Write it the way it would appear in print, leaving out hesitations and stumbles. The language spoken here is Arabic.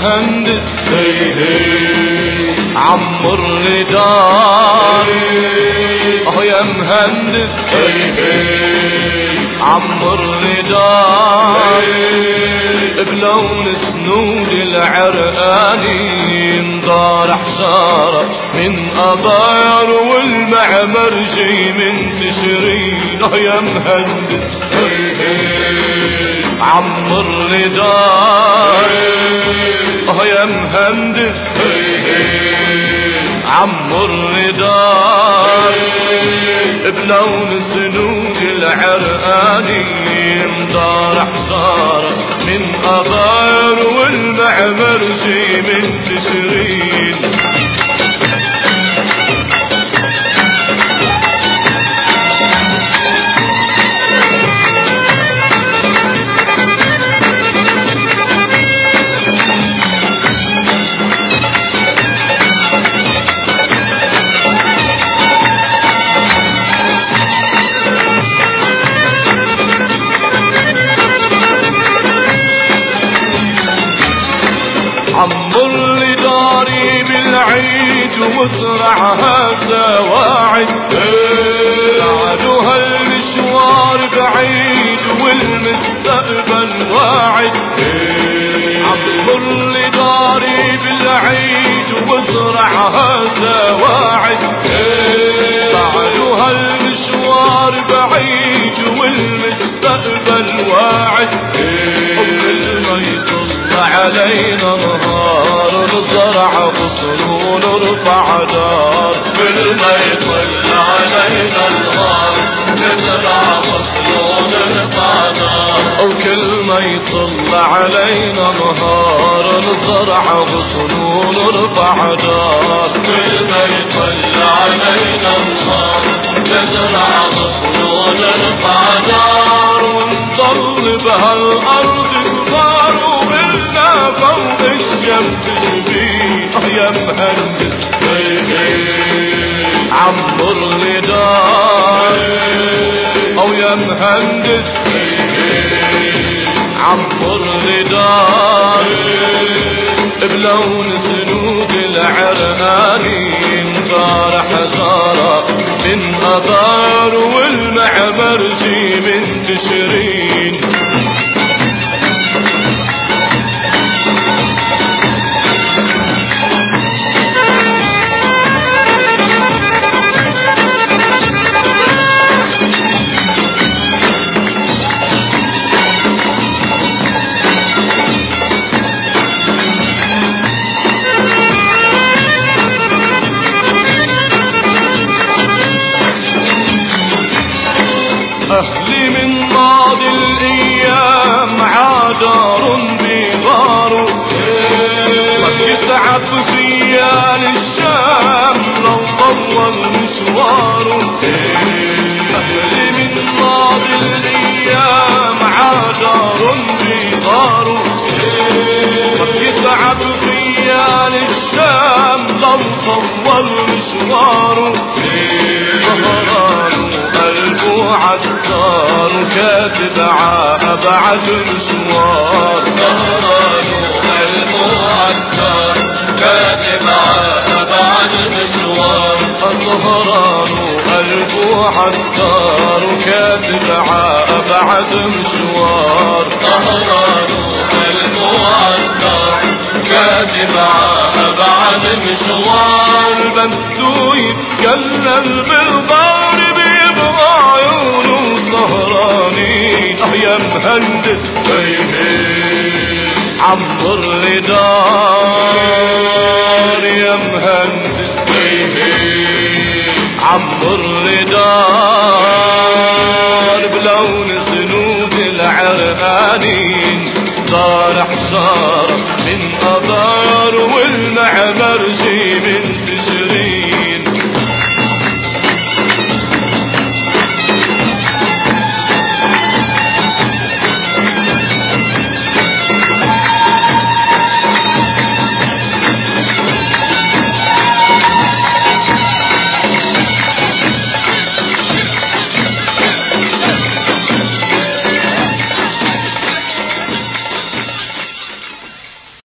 مهندس عمر لي داري يا مهندس عمر لي داري بلون سنود العرقاني انضار حجارة من أبار والمعمر جاي من تشرين يا مهندس عمر لي داري يا مهندس عمر لي داري بلون سنود العرقاني انضار حجارة من أبار والمعمر جاي من تشرين عمر لي داري بالعيد ومزرعها سواعد بعدوا هالمشوار بعيد والمستقبل واعد عمر لي داري بالعيد ومزرعها سواعد بعدوا هالمشوار بعيد والمستقبل واعد وكل ما يطلع علينا نهار نزرع غصن ونرفع دار كل ما يطلع علينا نهار نزرع غصن ونرفع دار وكل ما يطلع علينا نهار نزرع غصن ونرفع دار كل ما يطلع علينا نهار نزرع غصن ونرفع دار ونضل بهالارض كبار وإلنا فوق الشمس جبين يا مهندس عمر لي داري يا مهندس عمر لي داري بلون سنود العرقاني انصار حجارة من أبار والمعمر جي من تشرين أهلي من ماضي الأيام عادار بغار ما يتعب خيال الشام لو طول مشوار أهلي من ماضي الأيام عادار بغار ما يتعب خيال الشام لو طول مشوار عطار كاتب أبعد مشوار سهران قلب عطار كاتب أبعد مشوار سهران قلب عطار كاتب أبعد مشوار سهران قلب عطار كاتب أبعد مشوار بده يتكلم بالضارب عيونه سهرانين يا مهندس عمر لي دار يا مهندس عمر لي دار بلون سنود العرقانين دار حصار من أبار والمعمر جي من